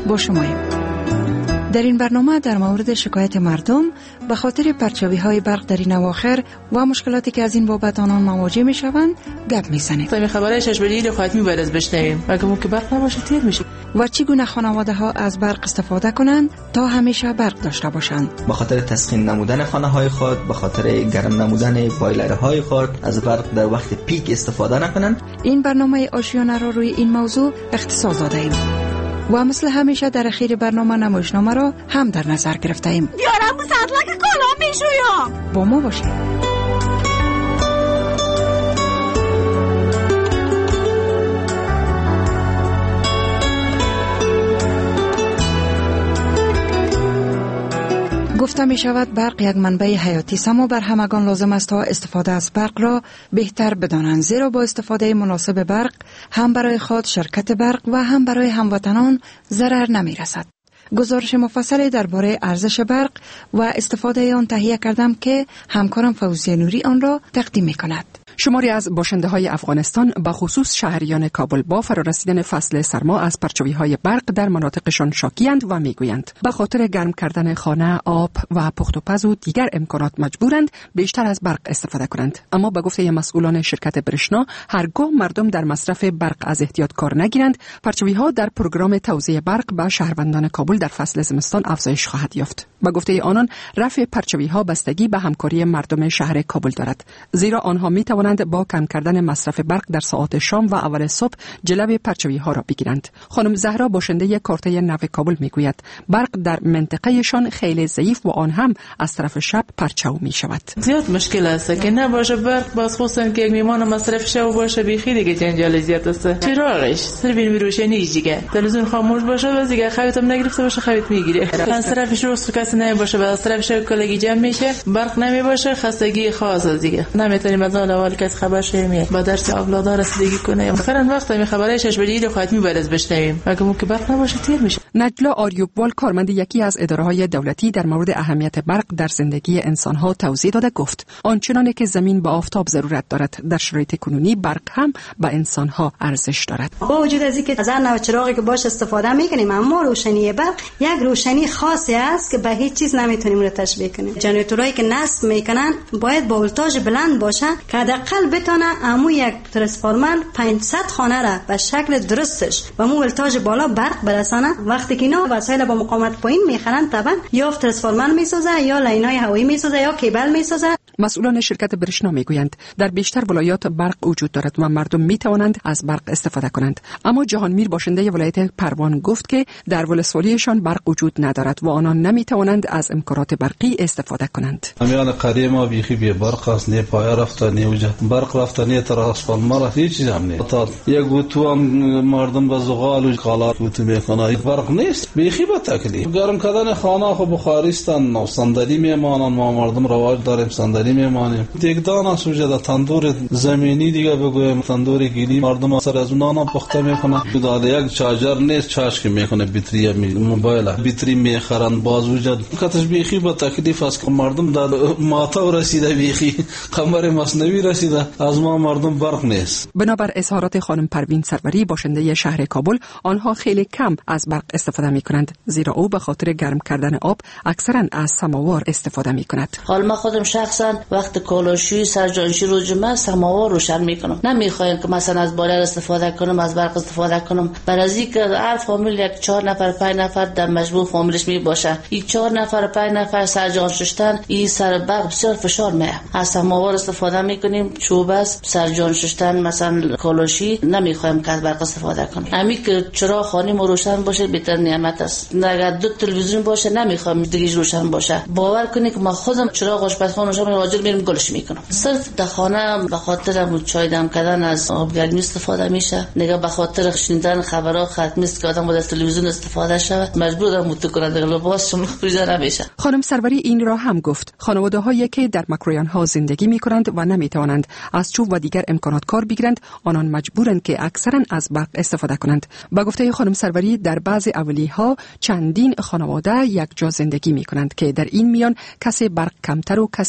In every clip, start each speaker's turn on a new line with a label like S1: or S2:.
S1: با شماییم. در این برنامه در مورد شکایت مردم به خاطر پرچاوی‌های برق در این اواخر و مشکلاتی که از این بابت آنان مواجه می‌شوند گپ می‌زنیم.
S2: تا خبرهای ششبری خواهد می‌باید از بشنویم. اگه که برق نباشه تیر میشه.
S1: و چگونه خانواده‌ها از برق استفاده کنند تا همیشه برق داشته باشند.
S3: به خاطر تسخین نمودن خانه‌های خود، به خاطر گرم نمودن بایلرهای خود از برق در وقت پیک استفاده نکنند.
S1: این برنامه آشیانه را روی این موضوع اختصاص داده‌ایم. و مثل همیشه در اخیر برنامه نمایشنامه را هم در نظر گرفته ایم.
S4: بیارم صدلک کلا میشویم.
S1: با ما باشید. گفته می شود برق یک منبع حیاتی است، اما بر همگان لازم است تا استفاده از برق را بهتر بدانند، زیرا با استفاده مناسب برق هم برای خود، شرکت برق و هم برای هموطنان ضرر نمی رسد. گزارش مفصلی درباره ارزش برق و استفاده آن تهیه کردم که همکارم فوزیه نوری آن را تقدیم می کند.
S5: شماری از باشنده های افغانستان به خصوص شهریان کابل با فرارسیدن فصل سرما از پرچاوی‌های برق در مناطقشان شاکی‌اند و میگویند به خاطر گرم کردن خانه، آب و پخت و پز و دیگر امکانات مجبورند بیشتر از برق استفاده کنند. اما به گفته مسئولان شرکت برشنا، هرگاه مردم در مصرف برق از احتیاط کار نگیرند، پرچاوی‌ها در پروگرام توزیع برق به شهروندان کابل در فصل زمستان افزایش خواهد یافت. به گفته آنان، رفع پرچاوی‌ها بستگی به همکاری مردم شهر کابل دارد، زیرا آنها می‌توانند با کم کردن مصرف برق در ساعات شام و اول صبح جلوی پرچاوی‌ها را بگیرند. خانم زهرا باشنده کارته نو کابل میگوید برق در منطقهشان خیلی ضعیف و آن هم از طرف شب پرچاو می شود.
S2: زیاد مشکل است که نباشه برق، باز خصوصا که یک میمان مصرف شب باشه بیخی دیگه جنجال زیاد است. چراغش صرف این روشنی دیگه، تلویزیون خاموش باشه و دیگه خوابتم نگرفته باشه خوابت میگیره. مصرفش رو کسی نمیباشه و طرفش کلگی جمع میشه، برق نمیباشه، خستگی خاص دیگه نمیتونیم از اول کس خبر شیم با درس اولاد رسیدگی کنه. آخرین وقت می خبرهای ششبری رو خواهد میبرد از بشنویم. اگه که برق نباشه تیر میشه.
S5: نجلا آریوبوال کارمند یکی از اداره‌های دولتی در مورد اهمیت برق در زندگی انسان‌ها توضیح داده گفت آنچنانی که زمین به آفتاب ضرورت دارد در شرایط کنونی برق هم به انسان‌ها ارزش دارد.
S4: با وجود از اینکه از هر نوع چراغی که باش استفاده می‌کنیم، اما روشنی برق یک روشنی خاصی است که به هیچ چیز نمیتونیم رو تشبیه کنیم. جنراتورایی که نصب میکنن باید با ولتاژ بلند باشه که حداقل بتونه امو یک ترانسفورمر 500 خانه را به شکل درستش و مو ولتاژ بالا برق برسانه. وقتی که اینا وسایل با مقاومت پایین میخرن، طبعا یا ترانسفورمر میسازه یا لاینای هوایی میسازه یا کیبل میسازه.
S5: مسئولان شرکت برشنا میگویند در بیشتر ولایات برق وجود دارد و مردم میتوانند از برق استفاده کنند، اما جهانمیر باشنده ولایت پروان گفت که در ولسوالیشان برق وجود ندارد و آنان نمیتوانند از امکانات برقی استفاده کنند.
S6: همیان قریه ما بیخی بی برق است، نه پایه رفته نه وجه برق رفته نه ترانسفورمر هیچ چیز هم نیست. تا یک تو هم مردم به زغال و کالا تو میکنه برق نیست، بیخی با تکلیف. گرم کردن خانه خو بخاریستان و صندلی میمانن، ما مردم رواج داریم صندلی میمانیم. دیگدان است وجه تندور زمینی دیگه بگویم تندور گلی مردم سر از اونها پخته میکنن. داده یک چارجر نیست چارج که میکنه بطری موبایل بطری میخرن باز وجه کتش بیخی با تکلیف است که مردم در ماتا رسیده بیخی قمر مصنوعی رسیده، از ما مردم برق نیست.
S5: بنابر اظهارات خانم پروین سروری باشنده شهر کابل، آنها خیلی کم از برق استفاده میکنند، زیرا او به خاطر گرم کردن آب اکثرا از سماوار استفاده میکند.
S7: حال من خودم شخصا وقت کالاشویی سرجانشی رو جمعه سماوار روشن میکنم. نمیخوایم که مثلا از بایلر استفاده کنم، از برق استفاده کنم. برای که هر فامیل یک 4 نفر 5 نفر در مجموع فامیلش می باشه، این 4 نفر 5 نفر سرجان شستن این سر برق بسیار فشار میه. از سماوار استفاده میکنیم، چوب است سرجان شستن مثلا کالاشی نمیخوایم که از برق استفاده کنیم. همین که چراغ خانه ما روشن باشه بهتر نعمت است. اگر دو تلویزیون باشه نمیخوام دیگه روشن باشه. باور کنید که ما خودم چراغ آشپزخانه روشن واجد میرم گلش میکنم. صرف در خانه به خاطر چای دم کردن از آب گرمی استفاده میشه، نگاه به خاطر شنیدن خبرها ختم است که آدم از تلویزیون استفاده شود مجبور متو کنه دیگه باز شما فریزر نمیشه.
S5: خانم سروری این را هم گفت خانواده‌هایی که در مکرویان‌ها زندگی میکنند و نمیتوانند از چوب و دیگر امکانات کار بگیرند، آنان مجبورند که اکثرا از برق استفاده کنند. با گفته خانم سروری در بعضی اولیه‌ها چندین خانواده یک جا زندگی میکنند که در این میان کسی برق کمتر و کسی زیادتر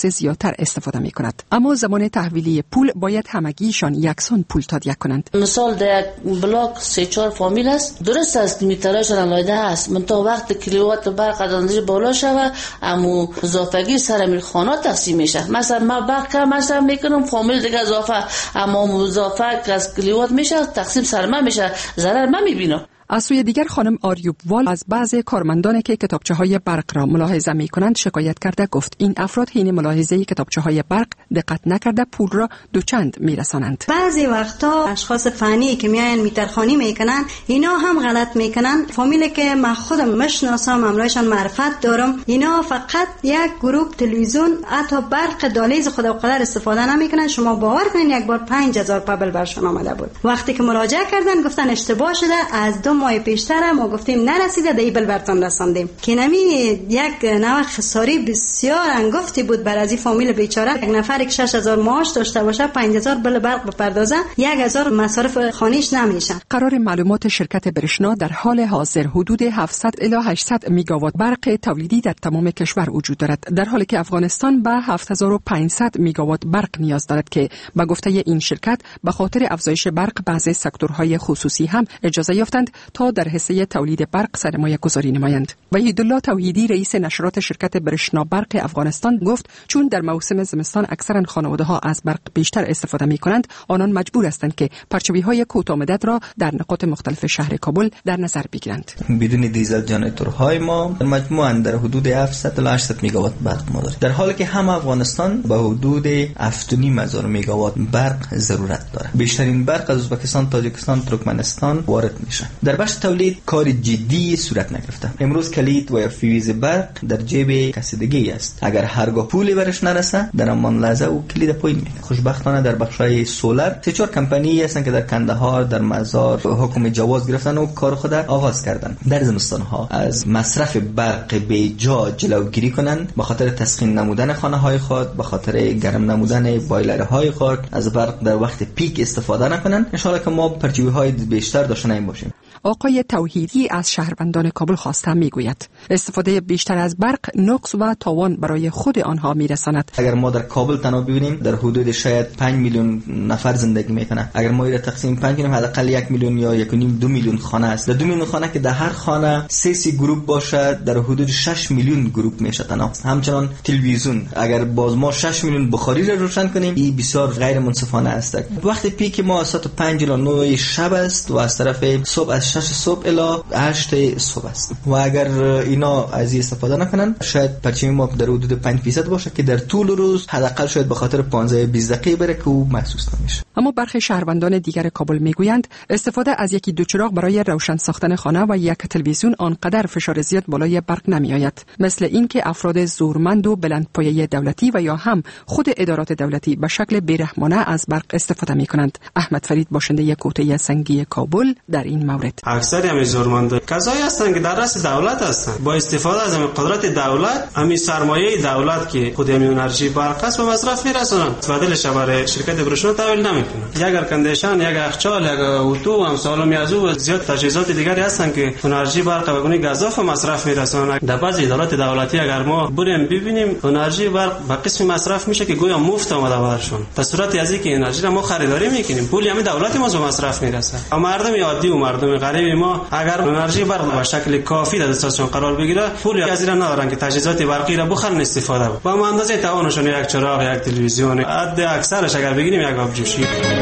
S5: بیشتر استفاده می کند. اما زمان تحویلی پول باید همگیشان یکسان پول تادیه کنند.
S7: مثال در یک بلاک 3-4 فامیل است، درست است میتراشون علایده است، من تا وقت کیلووات برق از اندازه بالا شوه امو اضافگی سر امیر خانه تقسیم میشه. مثلا ما برق کم مصرف میکنم، فامیل دیگه اضافه، اما اضافه از کیلووات میشه تقسیم سر من میشه، ضرر من میبینم.
S5: از سوی دیگر خانم آریوب وال از بعضی کارمندان که کتابچه‌های برق را ملاحظه می‌کنند شکایت کرده گفت این افراد حین ملاحظه کتابچه‌های برق دقت نکرده پول را دوچند میرسانند.
S4: بعضی وقتا اشخاص فنی که میاین میترخانی میکنن اینا هم غلط میکنن. فامیلی که من خودم مشناسم، امرایشان معرفت دارم، اینا فقط یک گروه تلویزیون حتی برق دالیز خدا و قدر استفاده نمیکنن. شما باور کنین یک بار 5000 پبل برشون آمده بود. وقتی که مراجعه کردن گفتن اشتباه شده، از 2 ماه پیشتر ما گفتیم نرسیده دی بل برتان رساندیم. که نمی یک نوع خساری بسیار انگفتی بود بر از این فامیل بیچاره. یک نفر که 6000 معاش داشته باشه 5000 بل برق بپردازه، 1000 مصارف خانیش نمیشه.
S5: قرار معلومات شرکت برشنا در حال حاضر حدود 700 الی 800 میگاوات برق تولیدی در تمام کشور وجود دارد، در حالی که افغانستان به 7500 میگاوات برق نیاز دارد که به گفته این شرکت به خاطر افزایش برق بعضی سکتورهای خصوصی هم اجازه یافتند تا در حصه تولید برق سرمایه گذاری نمایند. وحیدالله توحیدی رئیس نشرات شرکت برشنا برق افغانستان گفت چون در موسم زمستان اکثرا خانواده‌ها از برق بیشتر استفاده می‌کنند، آنان مجبور هستند که پرچاوی‌های کوتاه مدت را در نقاط مختلف شهر کابل در نظر بگیرند.
S3: بدون دیزل جنراتورهای ما مجموعاً در حدود 700 تا 800 میگاوات برق ما داریم، در حالی که هم افغانستان به حدود 7500 میگاوات برق ضرورت داره. بیشترین برق از ازبکستان، تاجیکستان، ترکمنستان وارد میشه. در بخش تولید کار جدی صورت نگرفته. امروز کلید و یا فیوز برق در جیب کسی دیگه است. اگر هرگاه پولی برش نرسه در همان لحظه او کلید پایین میکنه. خوشبختانه در بخشای سولر 3-4 کمپانی هستن که در کندهار، در مزار حکم جواز گرفتن و کار خود آغاز کردن. در زمستان ها از مصرف برق بیجا جلوگیری کنند، به خاطر تسخین نمودن خانه های خود، به خاطر گرم نمودن بایلر های خود از برق در وقت پیک استفاده نکنند. ان شاء الله که ما پرچاوی های بیشتر داشته نباشیم.
S5: آقای توحیدی از شهروندان کابل خواسته میگوید استفاده بیشتر از برق نقص و تاوان برای خود آنها میرساند.
S3: اگر ما در کابل تنها ببینیم در حدود شاید 5 میلیون نفر زندگی میکنه. اگر ما را تقسیم 5 کنیم حداقل 1 میلیون یا 1.5 2 میلیون خانه است. در 2 میلیون خانه که در هر خانه 3 گروپ باشد در حدود 6 میلیون گروپ میشه تنها. همچنان تلویزیون اگر باز ما 6 میلیون بخاری را روشن کنیم این بسیار غیر منصفانه است. وقتی پیک ما از ساعت 5 الی 9 شب است و از طرف صبح از 6 صبح الی 8 صبح است و اگر اینا از این استفاده نکنن شاید پرچم ما در حدود 5% باشه که در طول روز حداقل شاید به خاطر 15-20 دقیقه بره که او محسوس نمیشه.
S5: اما برخی شهروندان دیگر کابل میگویند استفاده از یکی دو چراغ برای روشن ساختن خانه و یک تلویزیون آنقدر فشار زیاد بالای برق نمیآید، مثل اینکه افراد زورمند و بلندپایه دولتی و یا هم خود ادارات دولتی به شکل بیرحمانه از برق استفاده میکنند. احمد فرید باشنده کوته سنگی کابل در این مورد
S8: اکثر همین زورمندا کسایی هستند که در رأس دولت هستند، با استفاده از همین قدرت دولت، همین سرمایه دولت که خود همین انرژی برق است به مصرف میرسونند، بدلش برای شرکت برشنا تحویل نمیکنند. یک ارکندیشن، یک یخچال، یک اتو هم سالمی از او زیاد تجهیزات دیگری هستند که انرژی برق به گونه گازاف مصرف میرسونند. در بعضی ادارات دولتی اگر ما بریم ببینیم انرژی برق به قسم مصرف میشه که گویا مفت آمده برشون، به صورت از اینکه انرژی را ما خریداری میکنیم، پول همین دولت ما به مصرف میرسه. اما مردم عادی و مردم غریب ما اگر انرژی برق به شکل کافی در دستشون قرار بگیره پولی از این ندارن که تجهیزات برقی را بخرن استفاده کنن. با اندازه توانشون یک چراغ، یک تلویزیون، حد اکثرش اگر بگیریم یک آب جوشی.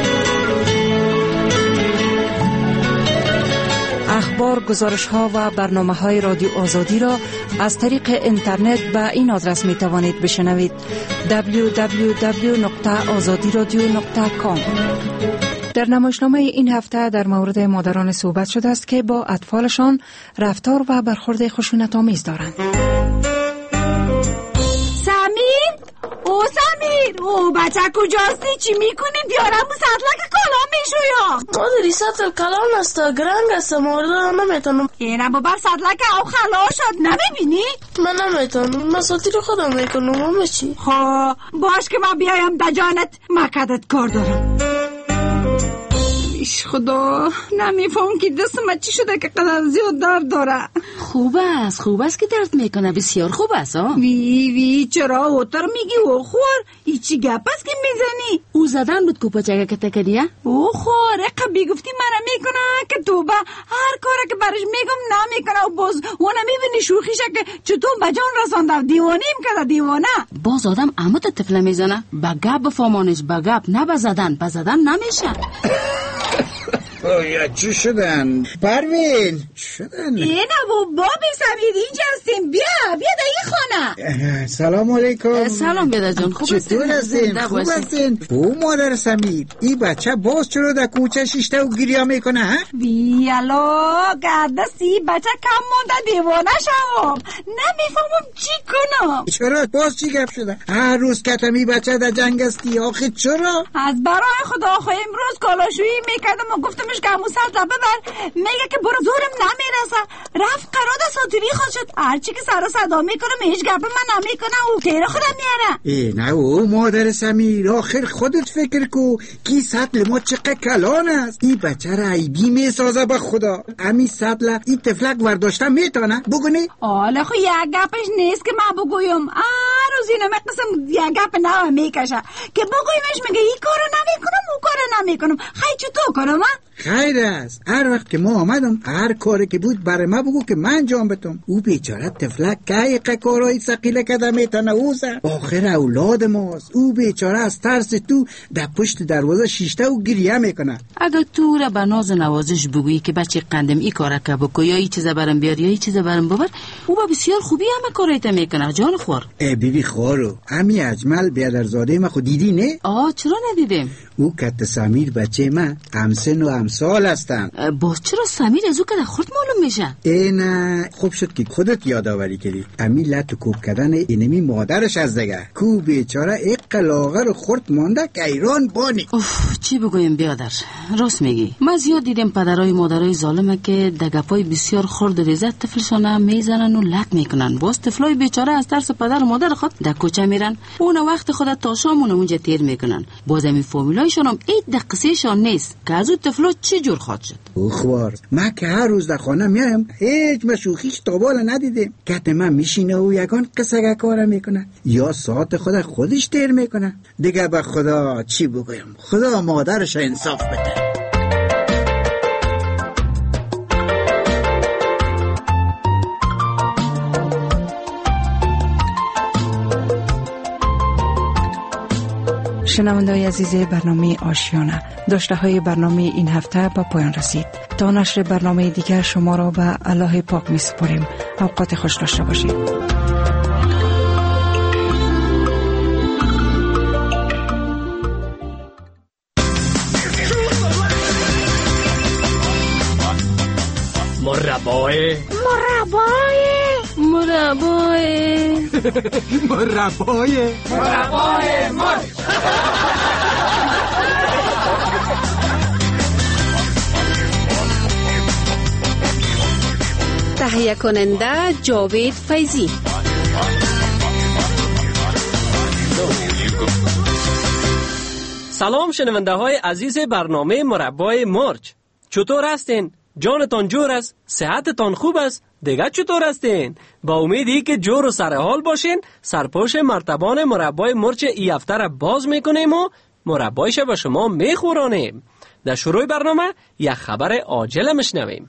S1: اخبار، گزارش‌ها و برنامه‌های رادیو آزادی را از طریق اینترنت به این آدرس می‌توانید بشنوید: www.azadiradio.com. در نمایشنامه این هفته در مورد مادران صحبت شده است که با اطفالشان رفتار و برخورد خشونت‌آمیز دارند.
S9: سمیر او بچه کجاستی؟ چی میکنی؟ بیارم و سطلک کلام میشویا
S10: مادری سطل کلام است گرنگ است مردن نمیتونم.
S9: اینه ببر سطلک او خلا شد نمیبینی؟
S10: من نمیتونم مساطی رو خودم میکنم. همه چی
S9: خواه باش که من بیایم در جانت مکدت کار دارم. ایش خدا نمیفهم که دستم چی شده که قدر زیاد درد داره.
S11: خوب است که درد میکنه، بسیار خوب است.
S9: وی چرا اوتر میگی او خور؟ ای چی گپ است که میزنی؟
S11: او زدن بود کوپاچگه که تکریه.
S9: او خور قبی گفتی مرا میکنه که تو با هر کاری که برش میگم نمیکنه و باز اون میبینی شوخیشه که چطور بجان رسانده دیوانیم که دیوانه.
S11: باز آدم عمت طفله میزنه. با گپ بفهمانش، با گپ نه بزدن نمیشه.
S12: یا چی شدن؟ پروین شدن؟
S9: اینه بابی سمیر اینجا هستیم، بیا در این خانه.
S12: سلام علیکم.
S11: سلام بیدا جان، خوب هستین؟
S12: چطور هستین؟ خوب هستین؟ او مادر سمیر، این بچه باز چرا در کوچه شیشته و گریه میکنه ها؟
S9: بیالو گردستی بچه کم مونده دیوانه شوم، نمیفهمم چی کنم.
S12: چرا؟ باز چی گپ شده؟ هر روز کتمی بچه در جنگ استی، آخه چرا؟
S9: از برای خدا آخه امروز کالاشویی میکردم و گفتمش که همون سر ببر، میگه که برو زورم نمیرسه، رفت قرار ساتوری خود شد. هرچی که سر صدا میکنم هیچ گپ من نمیکنه، او تیر خودم میاره.
S12: نه او مادر سمیر، آخر خودت فکر کو کی سطل ما چقدر کلان است. این بچه را عیبی میسازه به خدا. امی سطل این تفلک ورداشته میتونه بگونی؟
S9: آله خو یک گپش نیست که من بگویم. روز اینو مقسم یک گپ نو میکشه که بگویمش میگه این کارو نمیکنم او کارو نمیکنم. خیلی چطور کنم؟
S12: خیر است، هر وقت که ما آمدم هر کاری که بود برای ما بگو که من انجام بدم. او بیچاره تفلک که کارهای ثقیله کده میتونه اوزه. آخر اولاد ماست. او بیچاره از ترس تو در پشت دروازه شیشته و گریه میکنه.
S11: اگر تو را به ناز نوازش بگویی که بچه قندم ای کاره که بکو یا ای چیزا برم بیار یا ای چیزا برم ببر، او با بسیار خوبی همه کارایت میکنه. جان خور
S12: بیبی خورو، امی اجمل بیادرزاده ما خود دیدی نه؟
S11: چرا ندیدیم؟
S12: او کت سمیر بچه من همسن و همسال هستن.
S11: باز چرا سمیر از او که خورد معلوم میشه؟
S12: نه خوب شد که خودت یادآوری کردی. امی لط کوب کردن اینمی مادرش از دگه کو بیچاره یک لاغر خورد مانده که ایران بانی.
S11: چی بگویم بیادر، راست میگی. من زیاد دیدم پدرای مادرای ظالمه که دگپای بسیار خرد ریزت طفلشانه میزنن و لط میکنن. باز طفلای بیچاره از ترس پدر و مادر خود در کوچه میرن، اون وقت خودت تا شام اونجا تیر میکنن. باز می فامیلایشون هم این دقیقشان نیست که از اون طفلا چی جور خواهد شد.
S12: خوار من که هر روز در خانه میایم هیچ مشوخیش تابال ندیدیم. کت من میشینه و یگان قصه کار میکنه یا ساعت خودش تیر میکنه. دیگه به خدا چی بگویم، خدا مادرش انصاف بده.
S1: شنونده‌های عزیز برنامه آشیانه، داشته های برنامه این هفته به پایان رسید. تا نشر برنامه دیگر شما را به الله پاک می سپاریم. اوقات خوش داشته باشید.
S13: مربای
S14: تهیه کننده جاوید فیضی.
S13: سلام شنونده های عزیز برنامه مربای مرچ، چطور هستین؟ جانتان جور است؟ صحتتان خوب است؟ دیگه چطور هستین؟ با امیدی که جور و سرحال باشین، سرپوش مرتبان مربای مرچ ای هفته را باز میکنیم و مربایش به شما میخورانیم. در شروع برنامه یک خبر عاجل میشنویم.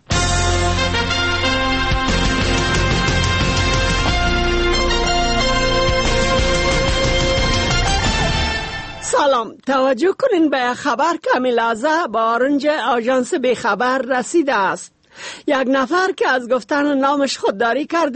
S15: سلام، توجه کنین به خبر که همین لحظه با آرنج آژانس به خبر رسیده است. یک نفر که از گفتن نامش خودداری کرده